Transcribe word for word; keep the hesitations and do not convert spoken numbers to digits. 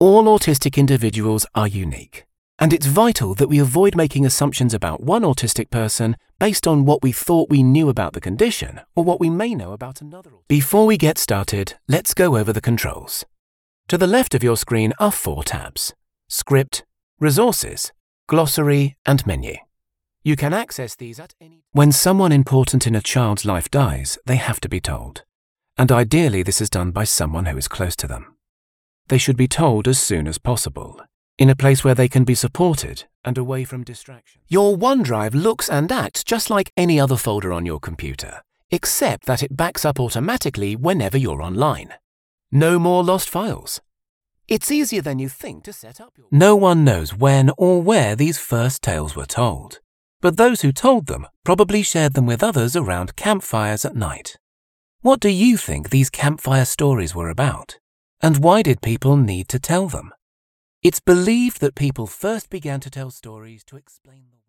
All autistic individuals are unique, and it's vital that we avoid making assumptions about one autistic person based on what we thought we knew about the condition or what we may know about another. Before we get started, let's go over the controls. To the left of your screen are four tabs: Script, Resources, Glossary, and Menu. You can access these at any time. When someone important in a child's life dies, they have to be told, and ideally this is done by someone who is close to them. They should be told as soon as possible, in a place where they can be supported and away from distraction. Your OneDrive looks and acts just like any other folder on your computer, except that it backs up automatically whenever you're online. No more lost files. It's easier than you think to set up your... No one knows when or where these first tales were told, but those who told them probably shared them with others around campfires at night. What do you think these campfire stories were about? And why did people need to tell them? It's believed that people first began to tell stories to explain the